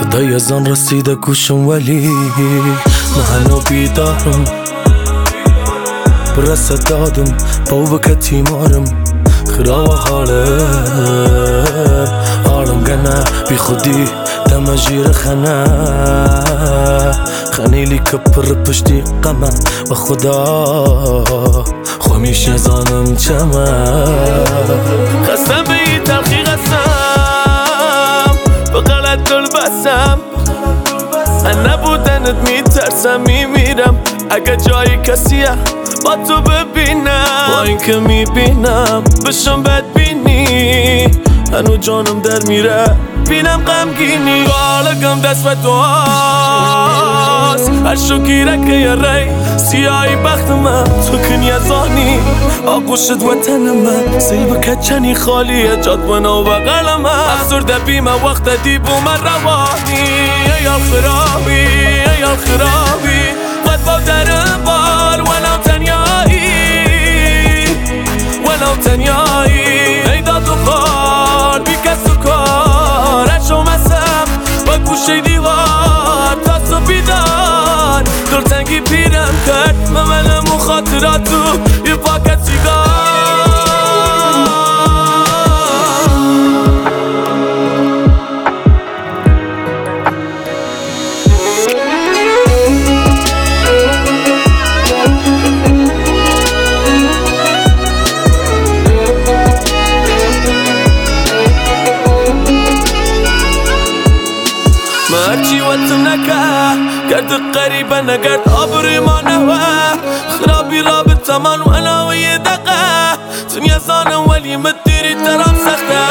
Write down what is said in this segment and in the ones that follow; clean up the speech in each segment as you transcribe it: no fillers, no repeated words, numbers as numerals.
صدای اذان رسیده گوشم ولی من بیدارم برسه دادم با وکتی مارم خراب حالم گنه بی خودی دم جیر خنه خنیلی کپر پشتی قمه و خدا خومیش نزانم چمه خستم به این تلخی قسم به غلط دل بسم نبودنت میترسم میمیرم اگه جای کسیه با تو ببینم با این که میبینم بشم بدبینی هنو جانم در میره بینم غمگینی بالگم دست و تو هست هر شکیره که یه ری سیاهی بخت من تو کنی ازانی آگوشت وطن من سیب کچنی خالیه جاد بنا و بغل من افسرده بیم وقت دیبو من روانی ایال خرابی ایال خرابی قد با درم بار ولو تنیایی ولو تنیایی ای داد و خار بی کس و کار اشو مسم با گوشه دیوار تا تو بیدار دلتنگی پیرم کرد ممنم و خاطراتو یه پاکت سیگار هرچی وطم نکه گرد قریبه نگرد آبروی ما نوه خرابی رابطه من ولا و یه دقه دنیا زانم ولی مدیری ترام سخته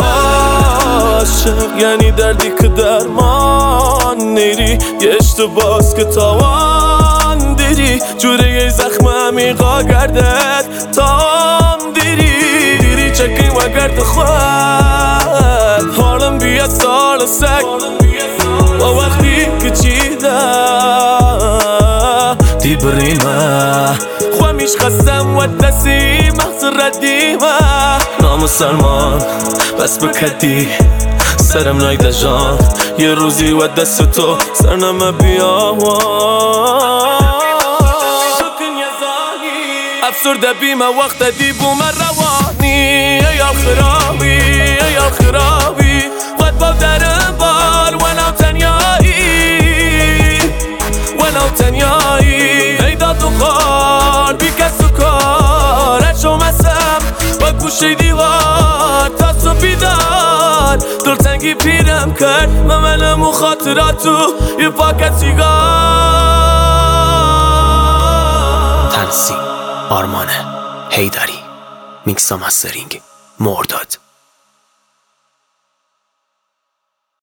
عاشق یعنی دردی که درمان نیری یه اشتباس که تاوان دیری جوره یه زخم عمیقا گردد تام دیری چکی و گرد خود حالم بیاد سال سک و وقتی که چیده دی بریمه خوامیش خستم و دستی مغز ردیمه نامسلمان بس بکدی سرم نایده جان یه روزی و دست تو سرنمه بیاوان افسرده بیمه وقت دیبو من روانی ایال خرابی ایال خرابی قد با درم بار ولو تنیایی ولو تنیایی ای داد و خار بی کس و کار اشو مسم با گوشه دیوار تا تو بیدار دلتنگی پیرم کرد ممنم و خاطراتو یه پاکت سیگار تنظیم آرمان حیدری میکس و مسترینگ مرداد